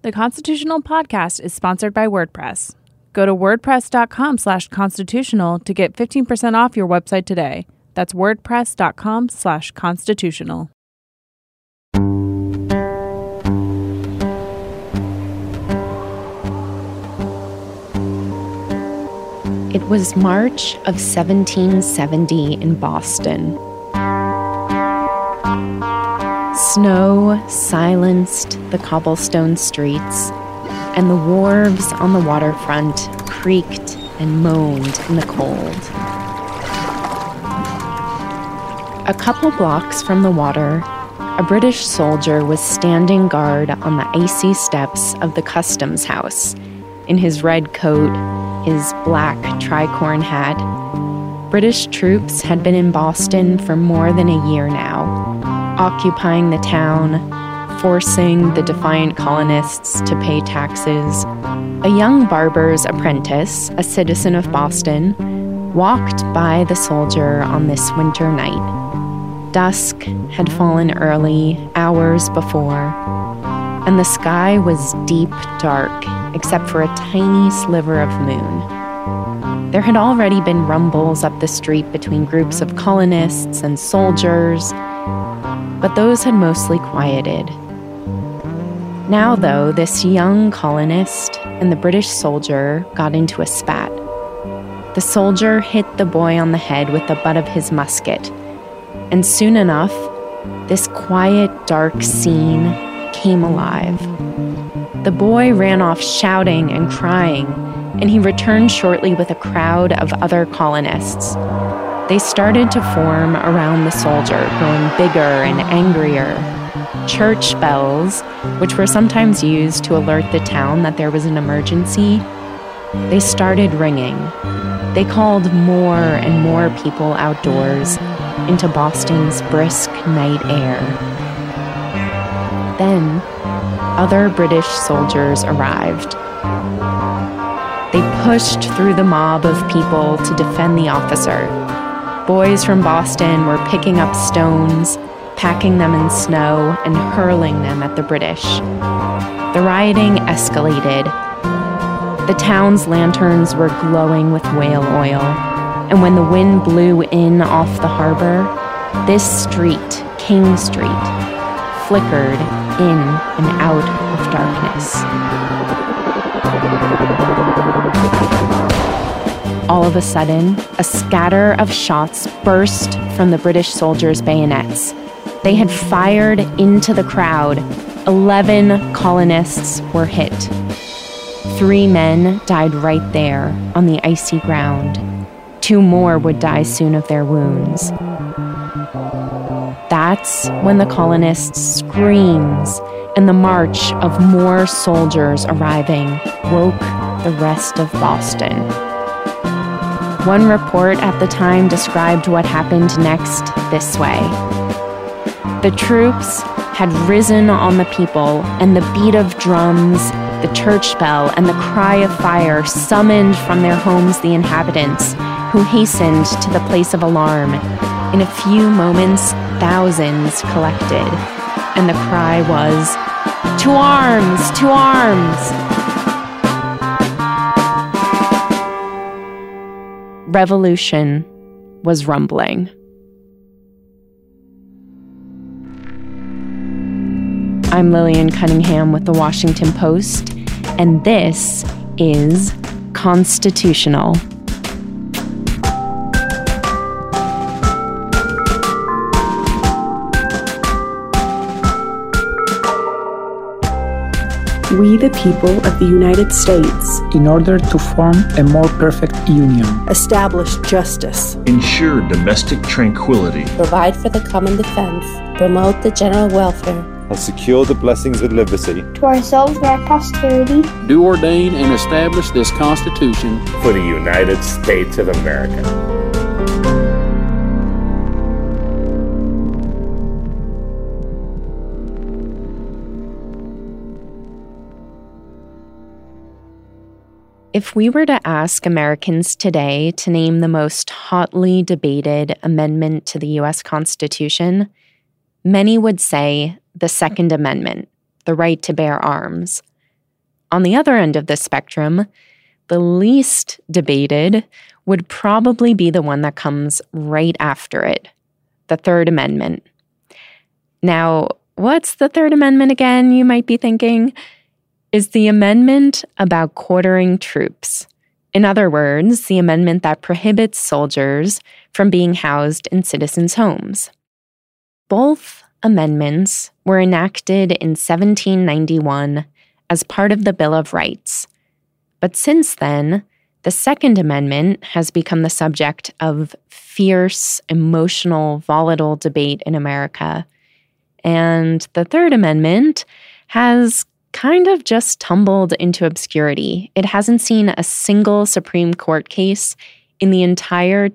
The Constitutional Podcast is sponsored by WordPress. Go to wordpress.com/constitutional to get 15% off your website today. That's wordpress.com/constitutional. It was March of 1770 in Boston. Snow silenced the cobblestone streets, and the wharves on the waterfront creaked and moaned in the cold. A couple blocks from the water, a British soldier was standing guard on the icy steps of the customs house, in his red coat, his black tricorn hat. British troops had been in Boston for more than a year now, occupying the town, forcing the defiant colonists to pay taxes. A young barber's apprentice, a citizen of Boston, walked by the soldier on this winter night. Dusk had fallen early, hours before, and the sky was deep dark, except for a tiny sliver of moon. There had already been rumbles up the street between groups of colonists and soldiers, but those had mostly quieted. Now, though, this young colonist and the British soldier got into a spat. The soldier hit the boy on the head with the butt of his musket, and soon enough, this quiet, dark scene came alive. The boy ran off shouting and crying, and he returned shortly with a crowd of other colonists. They started to form around the soldier, growing bigger and angrier. Church bells, which were sometimes used to alert the town that there was an emergency, they started ringing. They called more and more people outdoors into Boston's brisk night air. Then, other British soldiers arrived. They pushed through the mob of people to defend the officer. Boys from Boston were picking up stones, packing them in snow, and hurling them at the British. The rioting escalated. The town's lanterns were glowing with whale oil, and when the wind blew in off the harbor, this street, King Street, flickered in and out of darkness. All of a sudden, a scatter of shots burst from the British soldiers' bayonets. They had fired into the crowd. 11 colonists were hit. 3 men died right there on the icy ground. 2 more would die soon of their wounds. That's when the colonists' screams and the march of more soldiers arriving woke the rest of Boston. One report at the time described what happened next this way. The troops had risen on the people, and the beat of drums, the church bell, and the cry of fire summoned from their homes the inhabitants, who hastened to the place of alarm. In a few moments, thousands collected, and the cry was, "To arms! To arms!" Revolution was rumbling. I'm Lillian Cunningham with The Washington Post, and this is Constitutional. We the people of the United States, in order to form a more perfect union, establish justice, ensure domestic tranquility, provide for the common defense, promote the general welfare, and secure the blessings of liberty to ourselves and our posterity, do ordain and establish this Constitution for the United States of America. If we were to ask Americans today to name the most hotly debated amendment to the U.S. Constitution, many would say the Second Amendment, the right to bear arms. On the other end of the spectrum, the least debated would probably be the one that comes right after it, the Third Amendment. Now, what's the Third Amendment again, you might be thinking? Is the amendment about quartering troops. In other words, the amendment that prohibits soldiers from being housed in citizens' homes. Both amendments were enacted in 1791 as part of the Bill of Rights. But since then, the Second Amendment has become the subject of fierce, emotional, volatile debate in America. And the Third Amendment has kind of just tumbled into obscurity. It hasn't seen a single Supreme Court case in the entire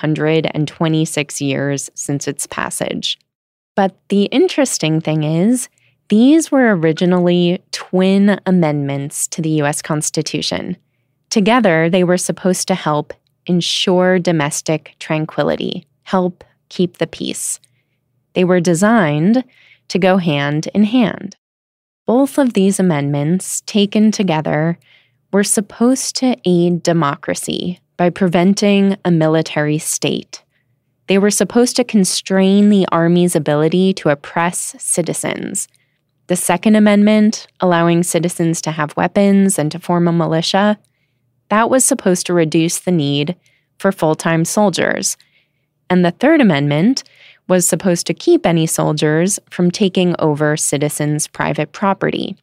226 years since its passage. But the interesting thing is, these were originally twin amendments to the U.S. Constitution. Together, they were supposed to help ensure domestic tranquility, help keep the peace. They were designed to go hand in hand. Both of these amendments, taken together, were supposed to aid democracy by preventing a military state. They were supposed to constrain the Army's ability to oppress citizens. The Second Amendment, allowing citizens to have weapons and to form a militia, that was supposed to reduce the need for full-time soldiers. And the Third Amendment was supposed to keep any soldiers from taking over citizens' private property.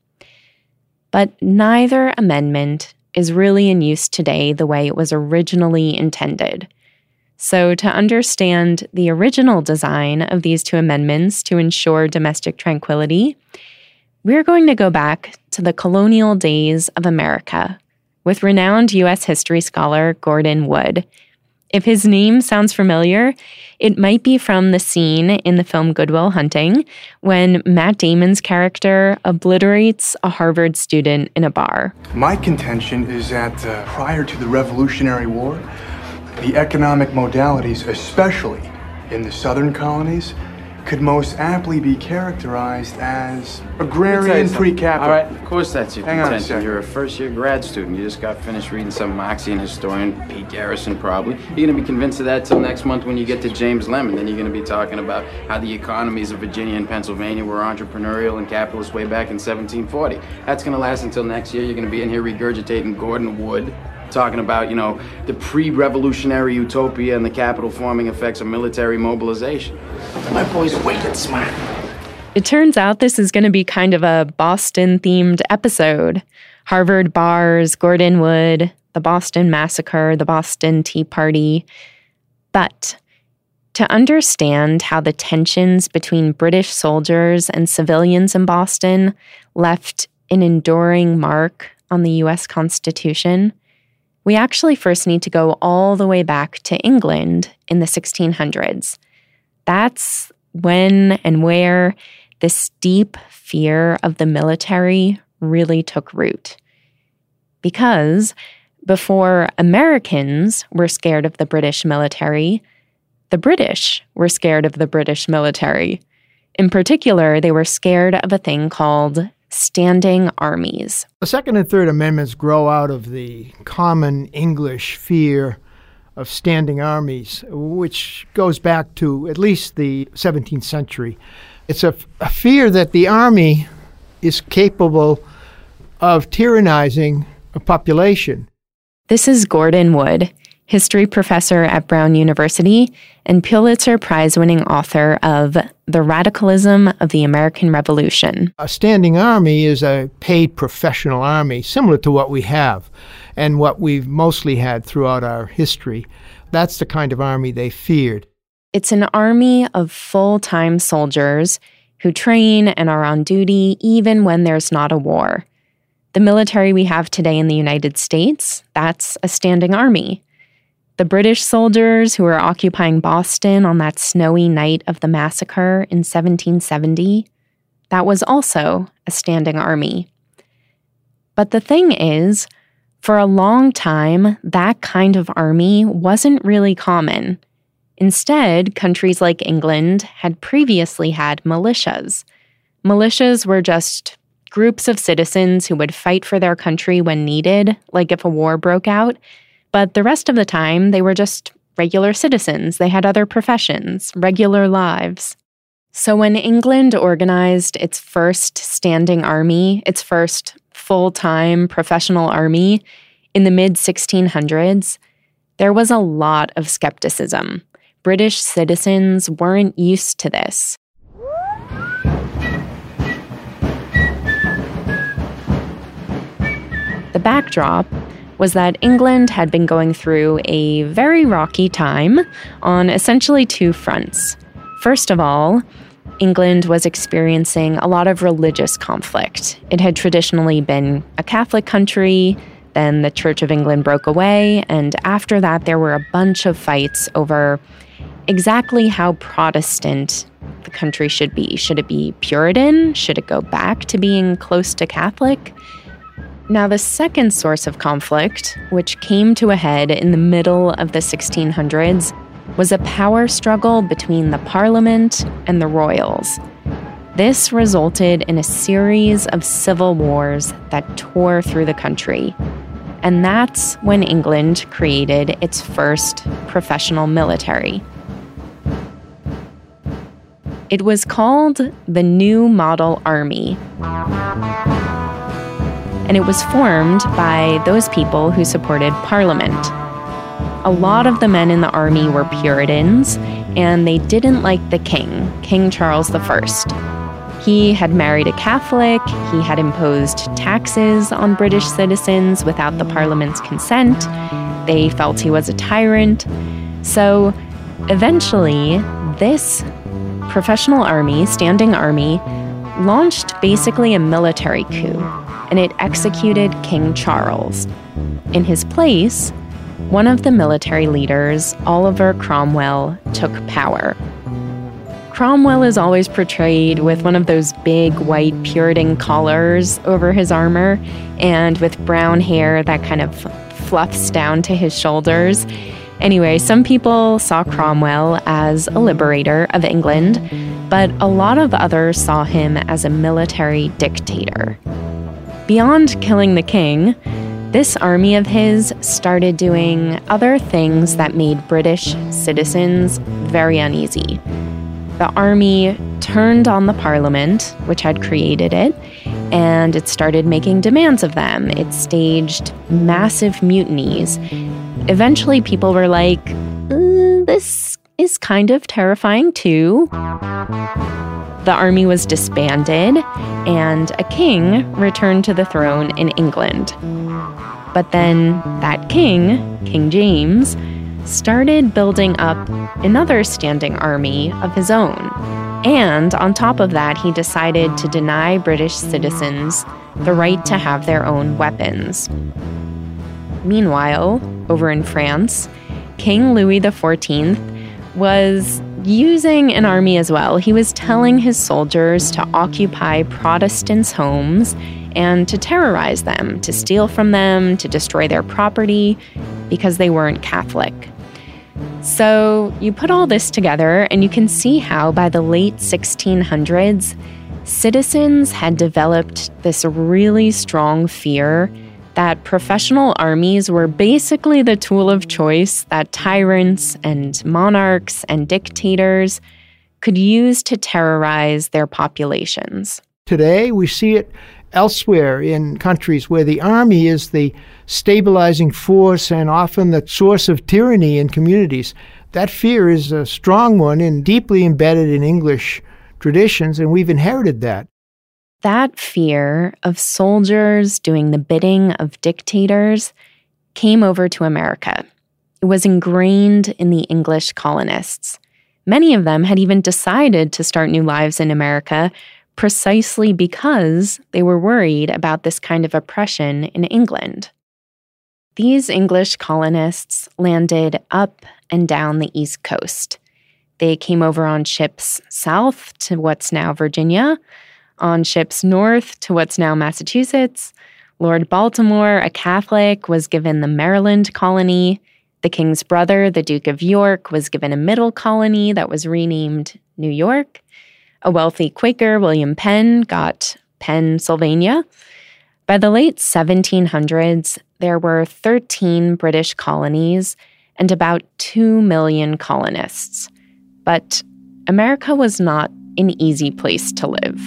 But neither amendment is really in use today the way it was originally intended. So to understand the original design of these two amendments to ensure domestic tranquility, we're going to go back to the colonial days of America with renowned U.S. history scholar Gordon Wood. If his name sounds familiar, it might be from the scene in the film Good Will Hunting when Matt Damon's character obliterates a Harvard student in a bar. My contention is that prior to the Revolutionary War, the economic modalities, especially in the southern colonies, could most aptly be characterized as agrarian pre-capital. All right, of course that's your Hang on a contention. second. You're a first-year grad student. You just got finished reading some Marxian historian, Pete Garrison probably. You're going to be convinced of that till next month when you get to James Lemon. Then you're going to be talking about how the economies of Virginia and Pennsylvania were entrepreneurial and capitalist way back in 1740. That's going to last until next year. You're going to be in here regurgitating Gordon Wood, talking about, the pre-revolutionary utopia and the capital-forming effects of military mobilization. My boy's wicked smart. It turns out this is going to be kind of a Boston-themed episode. Harvard bars, Gordon Wood, the Boston Massacre, the Boston Tea Party. But to understand how the tensions between British soldiers and civilians in Boston left an enduring mark on the U.S. Constitution, we actually first need to go all the way back to England in the 1600s. That's when and where this deep fear of the military really took root. Because before Americans were scared of the British military, the British were scared of the British military. In particular, they were scared of a thing called standing armies. The Second and Third Amendments grow out of the common English fear of standing armies, which goes back to at least the 17th century. It's a fear that the army is capable of tyrannizing a population. This is Gordon Wood, history professor at Brown University and Pulitzer Prize-winning author of The Radicalism of the American Revolution. A standing army is a paid professional army, similar to what we have and what we've mostly had throughout our history. That's the kind of army they feared. It's an army of full-time soldiers who train and are on duty even when there's not a war. The military we have today in the United States, that's a standing army. The British soldiers who were occupying Boston on that snowy night of the massacre in 1770, that was also a standing army. But the thing is, for a long time, that kind of army wasn't really common. Instead, countries like England had previously had militias. Militias were just groups of citizens who would fight for their country when needed, like if a war broke out. But the rest of the time, they were just regular citizens. They had other professions, regular lives. So when England organized its first standing army, its first full-time professional army in the mid-1600s, there was a lot of skepticism. British citizens weren't used to this. The backdrop was that England had been going through a very rocky time on essentially two fronts. First of all, England was experiencing a lot of religious conflict. It had traditionally been a Catholic country, then the Church of England broke away, and after that there were a bunch of fights over exactly how Protestant the country should be. Should it be Puritan? Should it go back to being close to Catholic? Now, the second source of conflict, which came to a head in the middle of the 1600s, was a power struggle between the Parliament and the royals. This resulted in a series of civil wars that tore through the country. And that's when England created its first professional military. It was called the New Model Army. And it was formed by those people who supported Parliament. A lot of the men in the army were Puritans, and they didn't like the king, King Charles I. He had married a Catholic, he had imposed taxes on British citizens without the Parliament's consent, they felt he was a tyrant. So eventually, this professional army, standing army, launched basically a military coup, and it executed King Charles. In his place, one of the military leaders, Oliver Cromwell, took power. Cromwell is always portrayed with one of those big white Puritan collars over his armor and with brown hair that kind of fluffs down to his shoulders. Anyway, some people saw Cromwell as a liberator of England, but a lot of others saw him as a military dictator. Beyond killing the king, this army of his started doing other things that made British citizens very uneasy. The army turned on the Parliament, which had created it, and it started making demands of them. It staged massive mutinies. Eventually, people were like, this is kind of terrifying too. The army was disbanded, and a king returned to the throne in England. But then that king, King James, started building up another standing army of his own. And on top of that, he decided to deny British citizens the right to have their own weapons. Meanwhile, over in France, King Louis XIV was using an army as well. He was telling his soldiers to occupy Protestants' homes and to terrorize them, to steal from them, to destroy their property because they weren't Catholic. So you put all this together and you can see how by the late 1600s, citizens had developed this really strong fear that professional armies were basically the tool of choice that tyrants and monarchs and dictators could use to terrorize their populations. Today, we see it elsewhere in countries where the army is the stabilizing force and often the source of tyranny in communities. That fear is a strong one and deeply embedded in English traditions, and we've inherited that. That fear of soldiers doing the bidding of dictators came over to America. It was ingrained in the English colonists. Many of them had even decided to start new lives in America precisely because they were worried about this kind of oppression in England. These English colonists landed up and down the East Coast. They came over on ships south to what's now Virginia, on ships north to what's now Massachusetts. Lord Baltimore, a Catholic, was given the Maryland colony. The king's brother, the Duke of York, was given a middle colony that was renamed New York. A wealthy Quaker, William Penn, got Pennsylvania. By the late 1700s, there were 13 British colonies and about 2 million colonists. But America was not an easy place to live.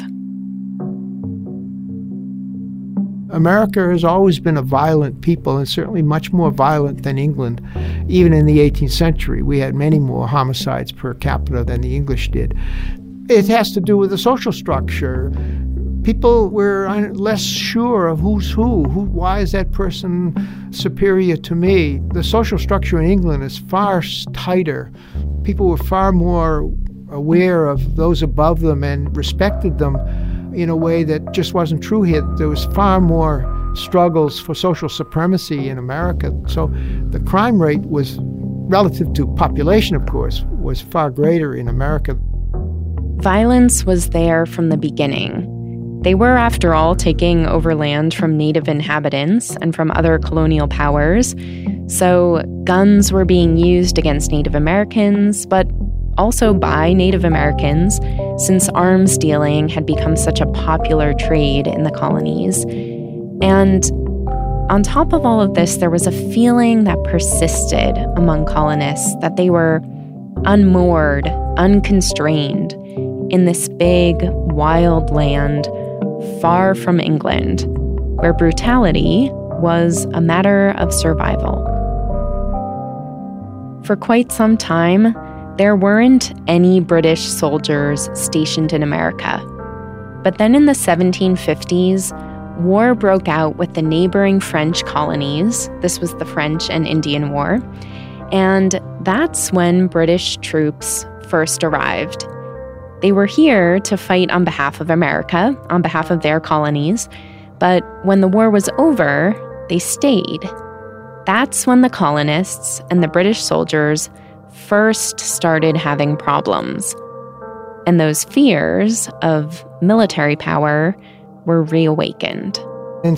America has always been a violent people, and certainly much more violent than England. Even in the 18th century, we had many more homicides per capita than the English did. It has to do with the social structure. People were less sure of who's who. Why is that person superior to me? The social structure in England is far tighter. People were far more aware of those above them and respected them in a way that just wasn't true here. There was far more struggles for social supremacy in America. So the crime rate was, relative to population, of course, was far greater in America. Violence was there from the beginning. They were, after all, taking over land from native inhabitants and from other colonial powers. So guns were being used against Native Americans, but also by Native Americans, since arms dealing had become such a popular trade in the colonies. And on top of all of this, there was a feeling that persisted among colonists that they were unmoored, unconstrained in this big, wild land far from England, where brutality was a matter of survival. For quite some time, there weren't any British soldiers stationed in America. But then in the 1750s, war broke out with the neighboring French colonies. This was the French and Indian War. And that's when British troops first arrived. They were here to fight on behalf of America, on behalf of their colonies. But when the war was over, they stayed. That's when the colonists and the British soldiers first started having problems. And those fears of military power were reawakened. In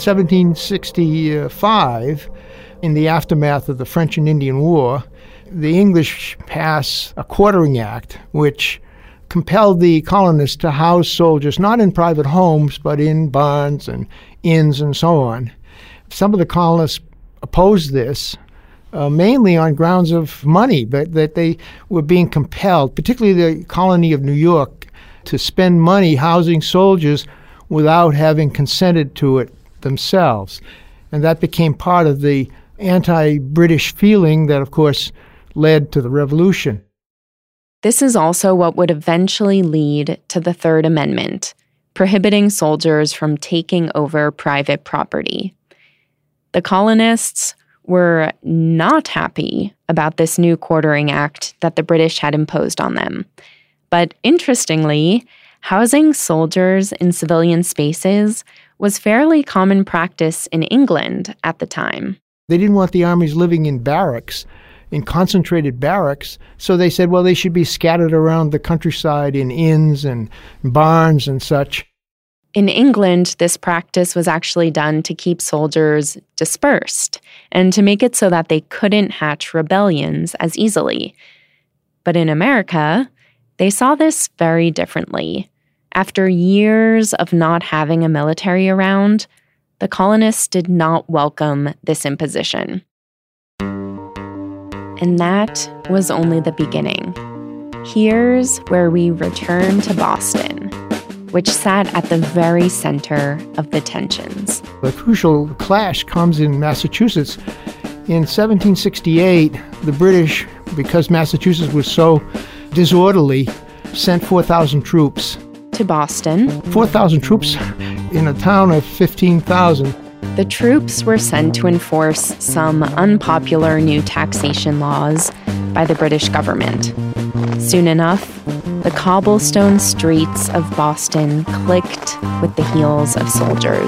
1765, in the aftermath of the French and Indian War, the English passed a Quartering Act, which compelled the colonists to house soldiers not in private homes, but in barns and inns and so on. Some of the colonists opposed this, mainly on grounds of money, but that they were being compelled, particularly the colony of New York, to spend money housing soldiers without having consented to it themselves. And that became part of the anti-British feeling that, of course, led to the Revolution. This is also what would eventually lead to the Third Amendment, prohibiting soldiers from taking over private property. The colonists were not happy about this new Quartering Act that the British had imposed on them. But interestingly, housing soldiers in civilian spaces was fairly common practice in England at the time. They didn't want the armies living in barracks, in concentrated barracks, so they said, well, they should be scattered around the countryside in inns and barns and such. In England, this practice was actually done to keep soldiers dispersed and to make it so that they couldn't hatch rebellions as easily. But in America, they saw this very differently. After years of not having a military around, the colonists did not welcome this imposition. And that was only the beginning. Here's where we return to Boston, which sat at the very center of the tensions. The crucial clash comes in Massachusetts. In 1768, the British, because Massachusetts was so disorderly, sent 4,000 troops. To Boston. 4,000 troops in a town of 15,000. The troops were sent to enforce some unpopular new taxation laws by the British government. Soon enough, the cobblestone streets of Boston clicked with the heels of soldiers.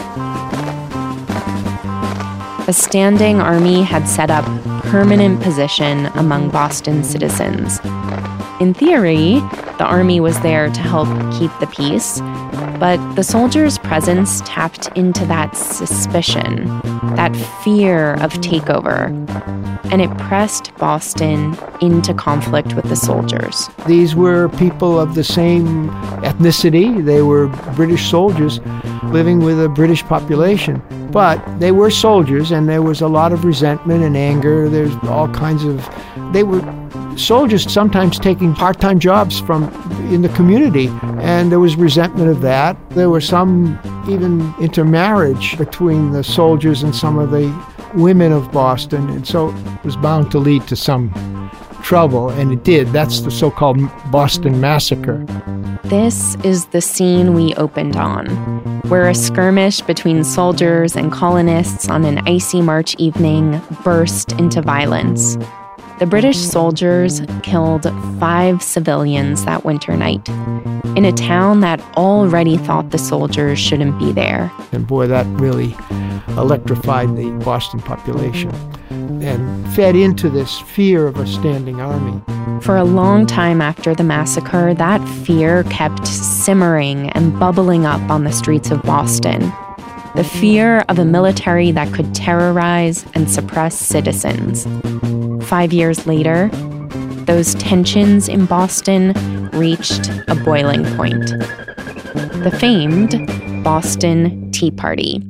A standing army had set up permanent position among Boston citizens. In theory, the army was there to help keep the peace, But the soldiers' presence tapped into that suspicion, that fear of takeover, and it pressed Boston into conflict with the soldiers. These were people of the same ethnicity. They were British soldiers living with a British population. But they were soldiers, and there was a lot of resentment and anger. There's all kinds of... They were soldiers sometimes taking part-time jobs in the community, and there was resentment of that. There was some even intermarriage between the soldiers and some of the women of Boston, and so it was bound to lead to some trouble, and it did. That's the so-called Boston Massacre. This is the scene we opened on, where a skirmish between soldiers and colonists on an icy March evening burst into violence. The British soldiers killed 5 civilians that winter night in a town that already thought the soldiers shouldn't be there. And boy, that really electrified the Boston population and fed into this fear of a standing army. For a long time after the massacre, that fear kept simmering and bubbling up on the streets of Boston. The fear of a military that could terrorize and suppress citizens. 5 years later, those tensions in Boston reached a boiling point. The famed Boston Tea Party.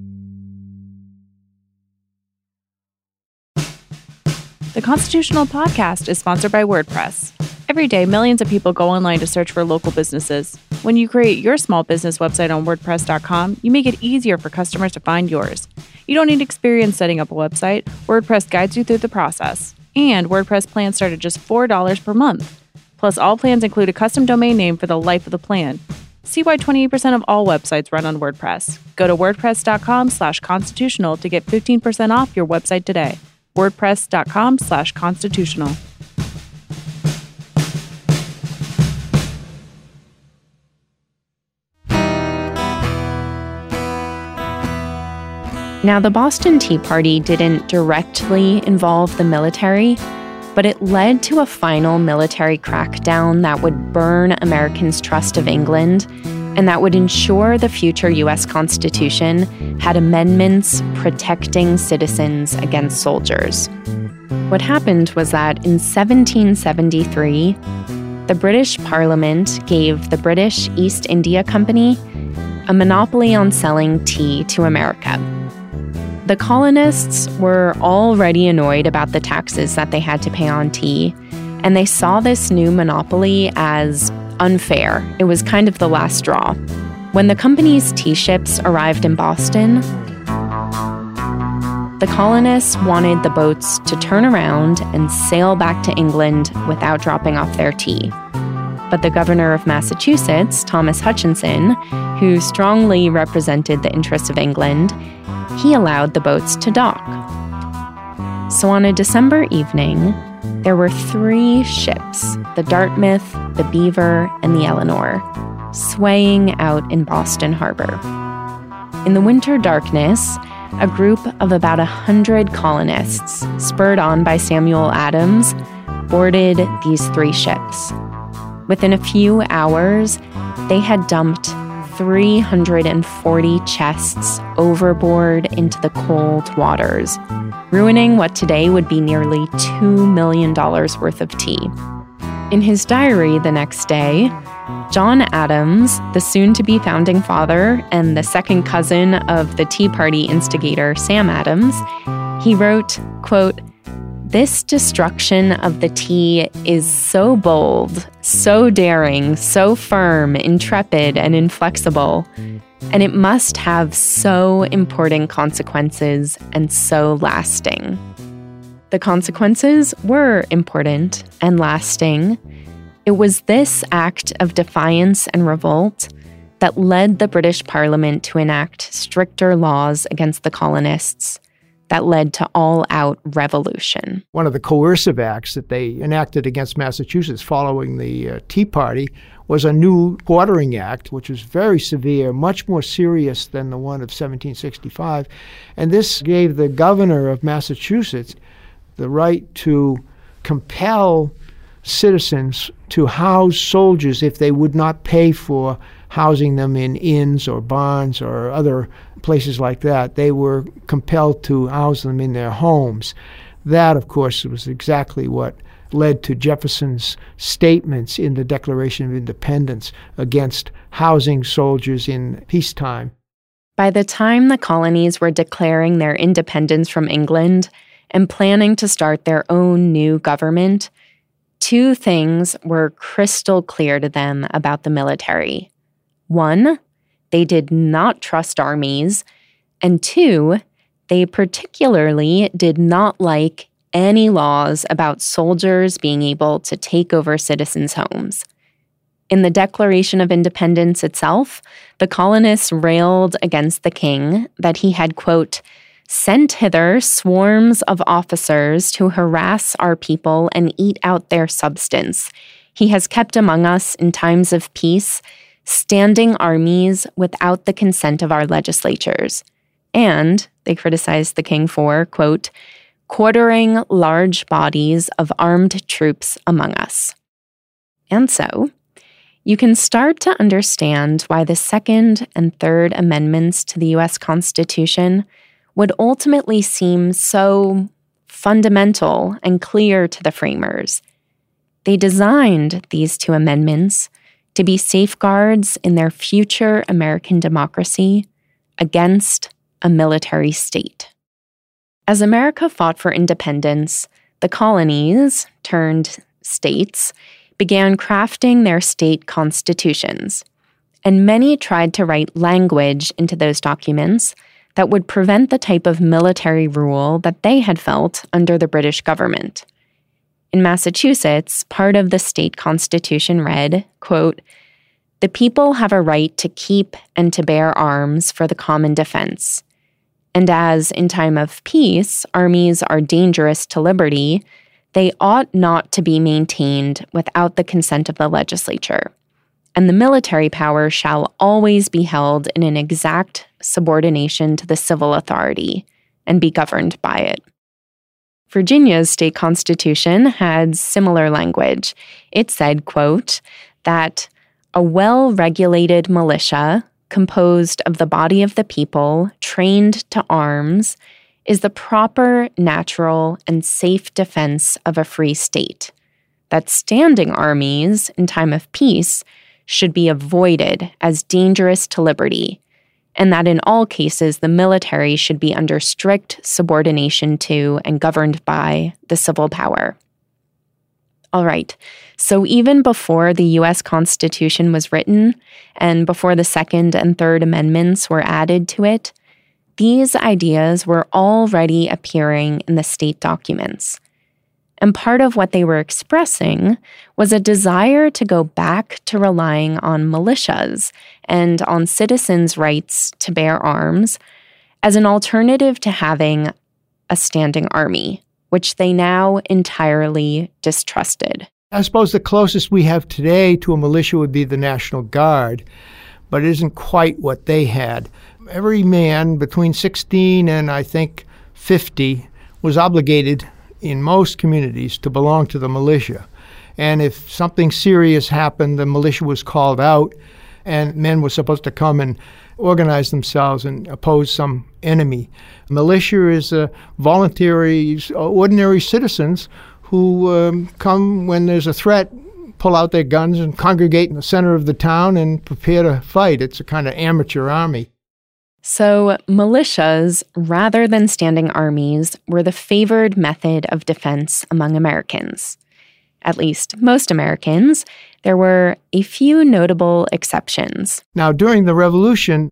The Constitutional Podcast is sponsored by WordPress. Every day, millions of people go online to search for local businesses. When you create your small business website on WordPress.com, you make it easier for customers to find yours. You don't need experience setting up a website. WordPress guides you through the process. And WordPress plans start at just $4 per month. Plus, all plans include a custom domain name for the life of the plan. See why 28% of all websites run on WordPress. Go to WordPress.com/constitutional to get 15% off your website today. WordPress.com/constitutional. Now, the Boston Tea Party didn't directly involve the military, but it led to a final military crackdown that would burn Americans' trust of England and that would ensure the future U.S. Constitution had amendments protecting citizens against soldiers. What happened was that in 1773, the British Parliament gave the British East India Company a monopoly on selling tea to America. The colonists were already annoyed about the taxes that they had to pay on tea, and they saw this new monopoly as unfair. It was kind of the last straw. When the company's tea ships arrived in Boston, the colonists wanted the boats to turn around and sail back to England without dropping off their tea. But the governor of Massachusetts, Thomas Hutchinson, who strongly represented the interests of England, he allowed the boats to dock. So on a December evening, there were 3 ships, the Dartmouth, the Beaver, and the Eleanor, swaying out in Boston Harbor. In the winter darkness, a group of about 100 colonists, spurred on by Samuel Adams, boarded these 3 ships. Within a few hours, they had dumped 340 chests overboard into the cold waters, ruining what today would be nearly $2 million worth of tea. In his diary the next day, John Adams, the soon-to-be founding father and the second cousin of the Tea Party instigator Sam Adams, he wrote, quote, "This destruction of the tea is so bold, so daring, so firm, intrepid, and inflexible, and it must have so important consequences and so lasting." The consequences were important and lasting. It was this act of defiance and revolt that led the British Parliament to enact stricter laws against the colonists, that led to all-out revolution. One of the coercive acts that they enacted against Massachusetts following the Tea Party was a new Quartering Act, which was very severe, much more serious than the one of 1765. And this gave the governor of Massachusetts the right to compel citizens to house soldiers if they would not pay for housing them in inns or barns or other places like that. They were compelled to house them in their homes. That, of course, was exactly what led to Jefferson's statements in the Declaration of Independence against housing soldiers in peacetime. By the time the colonies were declaring their independence from England and planning to start their own new government, two things were crystal clear to them about the military. One, they did not trust armies, and two, they particularly did not like any laws about soldiers being able to take over citizens' homes. In the Declaration of Independence itself, the colonists railed against the king that he had, quote, sent hither swarms of officers to harass our people and eat out their substance. He has kept among us in times of peace standing armies without the consent of our legislatures. And they criticized the king for, quote, quartering large bodies of armed troops among us. And so, you can start to understand why the Second and Third Amendments to the U.S. Constitution would ultimately seem so fundamental and clear to the framers. They designed these two amendments to be safeguards in their future American democracy against a military state. As America fought for independence, the colonies, turned states, began crafting their state constitutions, and many tried to write language into those documents that would prevent the type of military rule that they had felt under the British government. In Massachusetts, part of the state constitution read, quote, the people have a right to keep and to bear arms for the common defense. And as, in time of peace, armies are dangerous to liberty, they ought not to be maintained without the consent of the legislature. And the military power shall always be held in an exact subordination to the civil authority and be governed by it. Virginia's state constitution had similar language. It said, quote, that a well-regulated militia composed of the body of the people, trained to arms, is the proper, natural, and safe defense of a free state. That standing armies, in time of peace, should be avoided as dangerous to liberty, and that in all cases the military should be under strict subordination to and governed by the civil power. All right, so even before the U.S. Constitution was written, and before the Second and Third Amendments were added to it, these ideas were already appearing in the state documents. And part of what they were expressing was a desire to go back to relying on militias and on citizens' rights to bear arms as an alternative to having a standing army, which they now entirely distrusted. I suppose the closest we have today to a militia would be the National Guard, but it isn't quite what they had. Every man between 16 and, I think, 50 was obligated in most communities to belong to the militia. And if something serious happened, the militia was called out, and men were supposed to come and organize themselves and oppose some enemy. Militia is voluntary, ordinary citizens who come when there's a threat, pull out their guns and congregate in the center of the town and prepare to fight. It's a kind of amateur army. So militias, rather than standing armies, were the favored method of defense among Americans. At least most Americans. There were a few notable exceptions. Now, during the Revolution,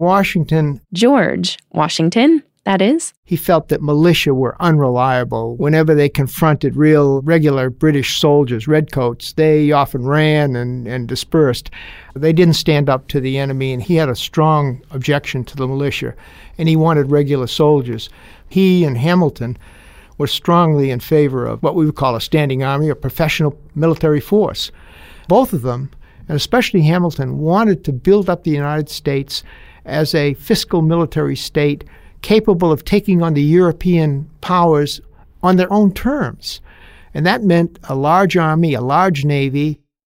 George Washington, that is, he felt that militia were unreliable. Whenever they confronted regular British soldiers, redcoats, they often ran and dispersed. They didn't stand up to the enemy, and he had a strong objection to the militia, and he wanted regular soldiers. He and Hamilton were strongly in favor of what we would call a standing army, a professional military force. Both of them, and especially Hamilton, wanted to build up the United States as a fiscal military state capable of taking on the European powers on their own terms. And that meant a large army, a large navy.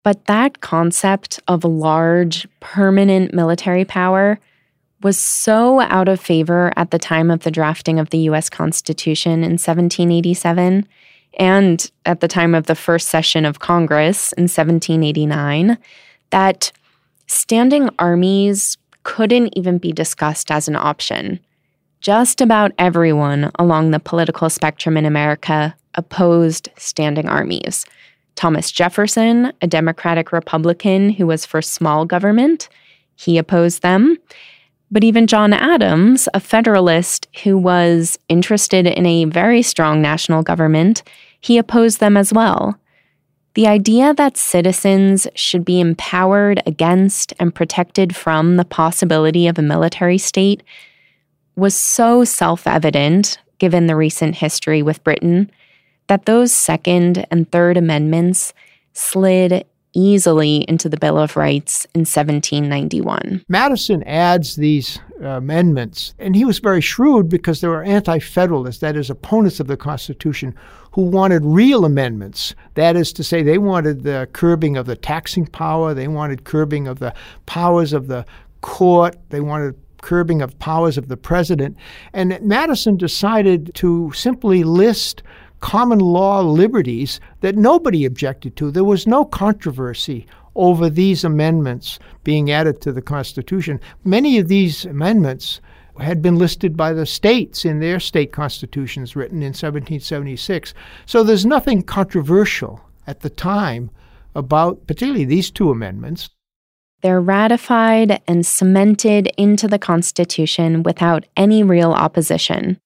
But that concept of large, permanent military power was so out of favor at the time of the drafting of the U.S. Constitution in 1787 and at the time of the first session of Congress in 1789 that standing armies couldn't even be discussed as an option. Just about everyone along the political spectrum in America opposed standing armies. Thomas Jefferson, a Democratic Republican who was for small government, he opposed them. But even John Adams, a Federalist who was interested in a very strong national government, he opposed them as well. The idea that citizens should be empowered against and protected from the possibility of a military state was so self-evident, given the recent history with Britain, that those Second and Third Amendments slid easily into the Bill of Rights in 1791. Madison adds these amendments, and he was very shrewd because there were anti-federalists, that is, opponents of the Constitution, who wanted real amendments. That is to say, they wanted the curbing of the taxing power, they wanted curbing of the powers of the court, they wanted curbing of powers of the president. And Madison decided to simply list common law liberties that nobody objected to. There was no controversy over these amendments being added to the Constitution. Many of these amendments had been listed by the states in their state constitutions written in 1776. So there's nothing controversial at the time about particularly these two amendments. They're ratified and cemented into the Constitution without any real opposition,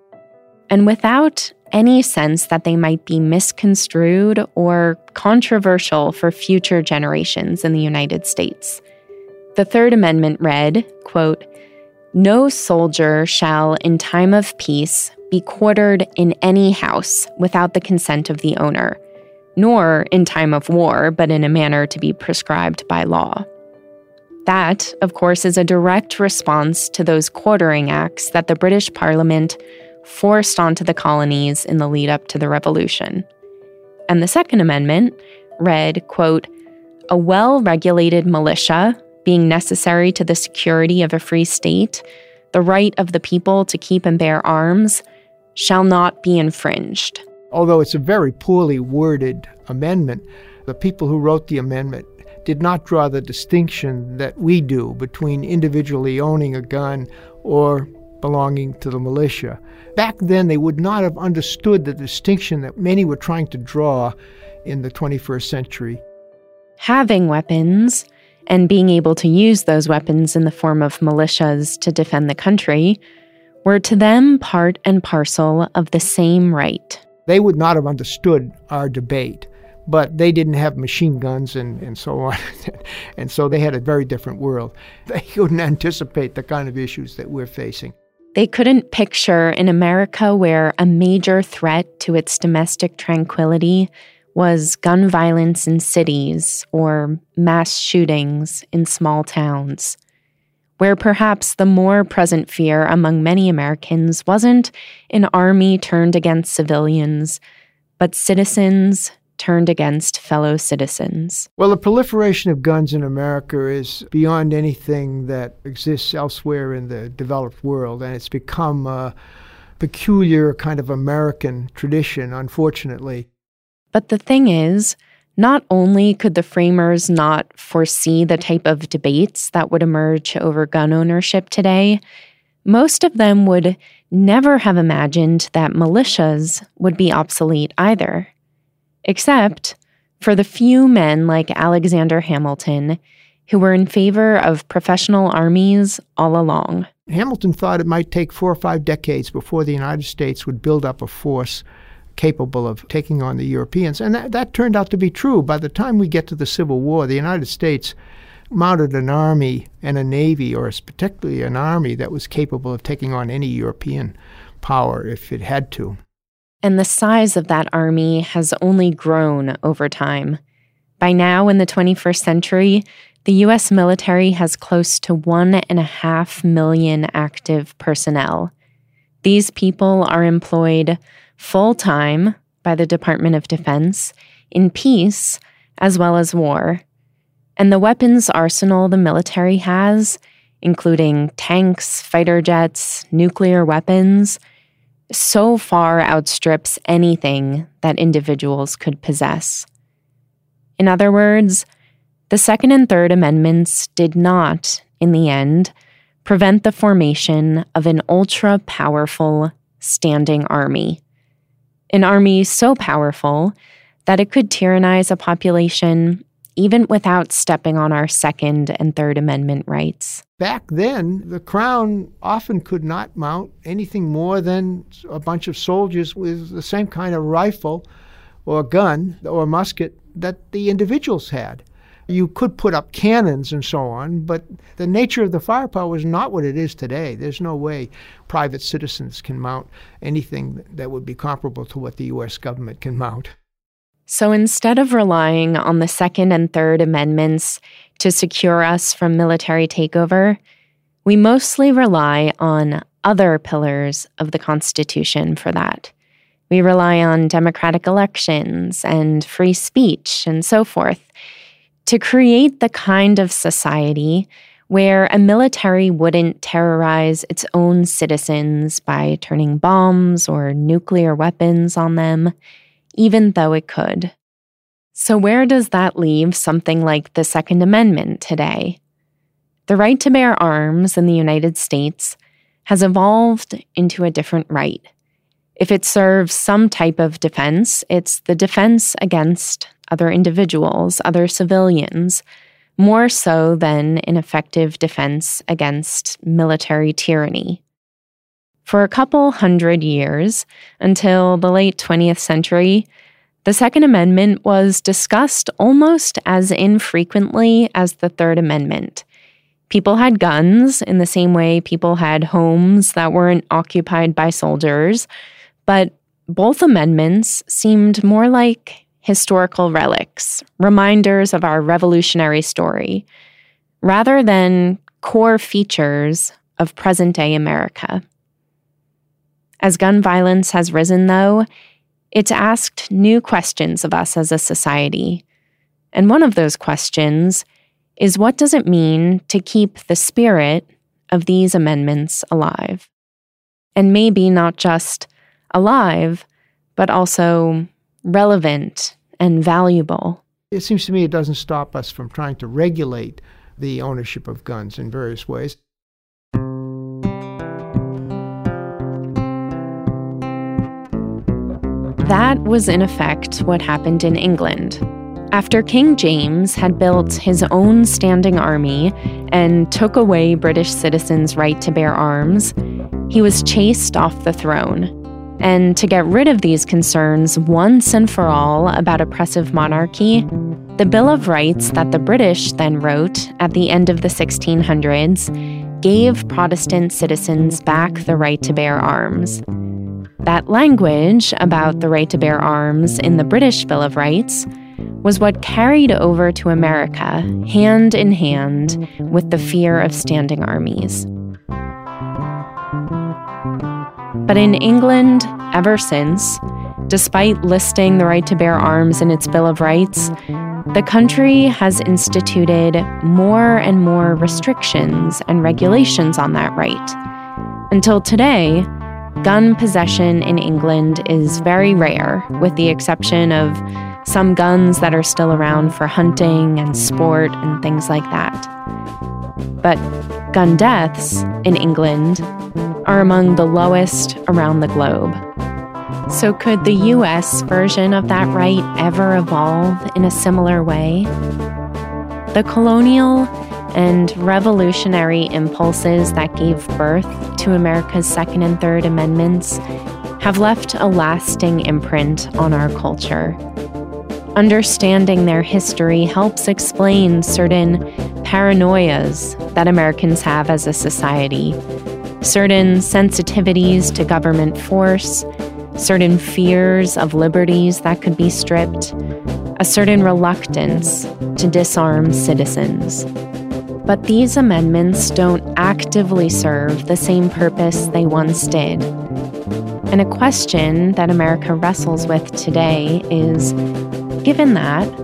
and without any sense that they might be misconstrued or controversial for future generations in the United States. The Third Amendment read, quote, "No soldier shall, in time of peace, be quartered in any house without the consent of the owner, nor in time of war, but in a manner to be prescribed by law." That, of course, is a direct response to those quartering acts that the British Parliament forced onto the colonies in the lead up to the Revolution. And the Second Amendment read, quote, "A well-regulated militia, being necessary to the security of a free state, the right of the people to keep and bear arms, shall not be infringed." Although it's a very poorly worded amendment, the people who wrote the amendment did not draw the distinction that we do between individually owning a gun or belonging to the militia. Back then, they would not have understood the distinction that many were trying to draw in the 21st century. Having weapons and being able to use those weapons in the form of militias to defend the country were to them part and parcel of the same right. They would not have understood our debate, but they didn't have machine guns and so on. And so they had a very different world. They couldn't anticipate the kind of issues that we're facing. They couldn't picture an America where a major threat to its domestic tranquility was gun violence in cities or mass shootings in small towns, where perhaps the more present fear among many Americans wasn't an army turned against civilians, but citizens turned against fellow citizens. Well, the proliferation of guns in America is beyond anything that exists elsewhere in the developed world, and it's become a peculiar kind of American tradition, unfortunately. But the thing is, not only could the framers not foresee the type of debates that would emerge over gun ownership today, most of them would never have imagined that militias would be obsolete either. Except for the few men like Alexander Hamilton who were in favor of professional armies all along. Hamilton thought it might take 4 or 5 decades before the United States would build up a force capable of taking on the Europeans. And that turned out to be true. By the time we get to the Civil War, the United States mounted an army and a navy, or particularly an army, that was capable of taking on any European power if it had to. And the size of that army has only grown over time. By now, in the 21st century, the U.S. military has close to 1.5 million active personnel. These people are employed full-time by the Department of Defense, in peace as well as war. And the weapons arsenal the military has, including tanks, fighter jets, nuclear weapons, so far outstrips anything that individuals could possess. In other words, the Second and Third Amendments did not, in the end, prevent the formation of an ultra-powerful standing army. An army so powerful that it could tyrannize a population even without stepping on our Second and Third Amendment rights. Back then, the Crown often could not mount anything more than a bunch of soldiers with the same kind of rifle or gun or musket that the individuals had. You could put up cannons and so on, but the nature of the firepower is not what it is today. There's no way private citizens can mount anything that would be comparable to what the U.S. government can mount. So instead of relying on the Second and Third Amendments to secure us from military takeover, we mostly rely on other pillars of the Constitution for that. We rely on democratic elections and free speech and so forth to create the kind of society where a military wouldn't terrorize its own citizens by turning bombs or nuclear weapons on them, even though it could. So where does that leave something like the Second Amendment today? The right to bear arms in the United States has evolved into a different right. If it serves some type of defense, it's the defense against other individuals, other civilians, more so than an effective defense against military tyranny. For a couple hundred years, until the late 20th century, the Second Amendment was discussed almost as infrequently as the Third Amendment. People had guns in the same way people had homes that weren't occupied by soldiers, but both amendments seemed more like historical relics, reminders of our revolutionary story, rather than core features of present-day America. As gun violence has risen, though, it's asked new questions of us as a society. And one of those questions is, what does it mean to keep the spirit of these amendments alive? And maybe not just alive, but also relevant and valuable. It seems to me it doesn't stop us from trying to regulate the ownership of guns in various ways. That was in effect what happened in England. After King James had built his own standing army and took away British citizens' right to bear arms, he was chased off the throne. And to get rid of these concerns once and for all about oppressive monarchy, the Bill of Rights that the British then wrote at the end of the 1600s gave Protestant citizens back the right to bear arms. That language about the right to bear arms in the British Bill of Rights was what carried over to America, hand in hand with the fear of standing armies. But in England, ever since, despite listing the right to bear arms in its Bill of Rights, the country has instituted more and more restrictions and regulations on that right. Until today, gun possession in England is very rare, with the exception of some guns that are still around for hunting and sport and things like that. But gun deaths in England are among the lowest around the globe. So could the U.S. version of that right ever evolve in a similar way? The colonial and revolutionary impulses that gave birth to America's Second and Third Amendments have left a lasting imprint on our culture. Understanding their history helps explain certain paranoias that Americans have as a society, certain sensitivities to government force, certain fears of liberties that could be stripped, a certain reluctance to disarm citizens. But these amendments don't actively serve the same purpose they once did. And a question that America wrestles with today is, given that,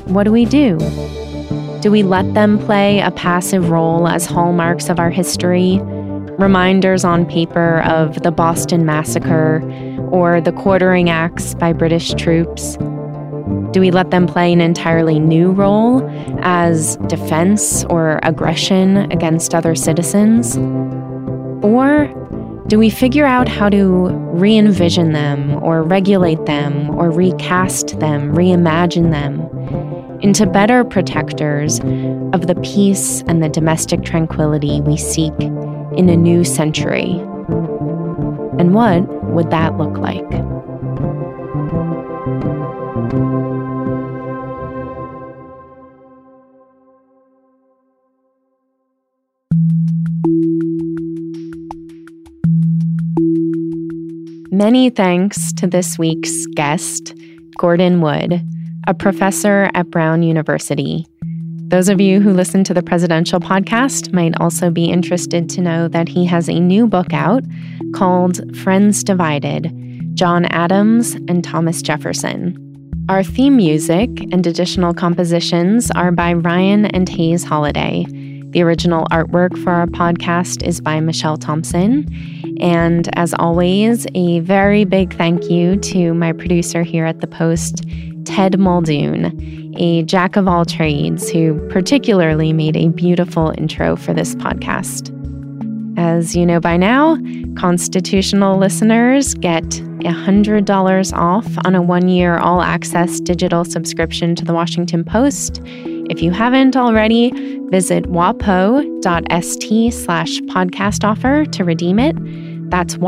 what do we do? Do we let them play a passive role as hallmarks of our history, reminders on paper of the Boston Massacre or the quartering acts by British troops? Do we let them play an entirely new role as defense or aggression against other citizens? Or do we figure out how to re-envision them or regulate them or recast them, reimagine them into better protectors of the peace and the domestic tranquility we seek in a new century? And what would that look like? Many thanks to this week's guest, Gordon Wood, a professor at Brown University. Those of you who listen to the Presidential Podcast might also be interested to know that he has a new book out called Friends Divided: John Adams and Thomas Jefferson. Our theme music and additional compositions are by Ryan and Hayes Holiday. The original artwork for our podcast is by Michelle Thompson. And as always, a very big thank you to my producer here at The Post, Ted Muldoon, a jack of all trades who particularly made a beautiful intro for this podcast. As you know by now, constitutional listeners get $100 off on a 1-year all-access digital subscription to The Washington Post. If you haven't already, visit wapo.st/podcast offer to redeem it. That's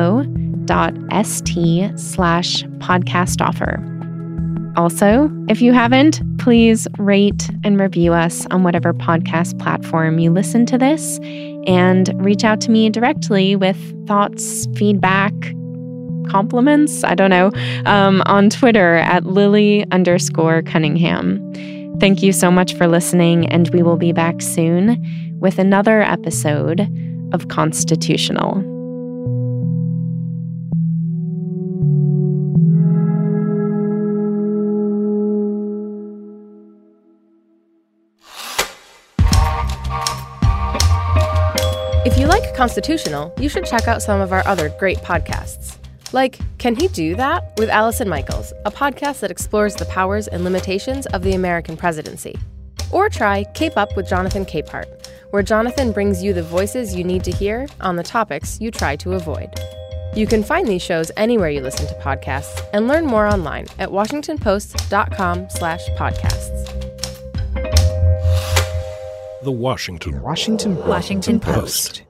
wapo.st/podcast offer. Also, if you haven't, please rate and review us on whatever podcast platform you listen to this, and reach out to me directly with thoughts, feedback, compliments, I don't know, on Twitter at Lily_Cunningham. Thank you so much for listening, and we will be back soon with another episode of Constitutional. If you like Constitutional, you should check out some of our other great podcasts. Like Can He Do That? With Allison Michaels, a podcast that explores the powers and limitations of the American presidency. Or try Cape Up with Jonathan Capehart, where Jonathan brings you the voices you need to hear on the topics you try to avoid. You can find these shows anywhere you listen to podcasts and learn more online at washingtonpost.com/podcasts. The Washington Post.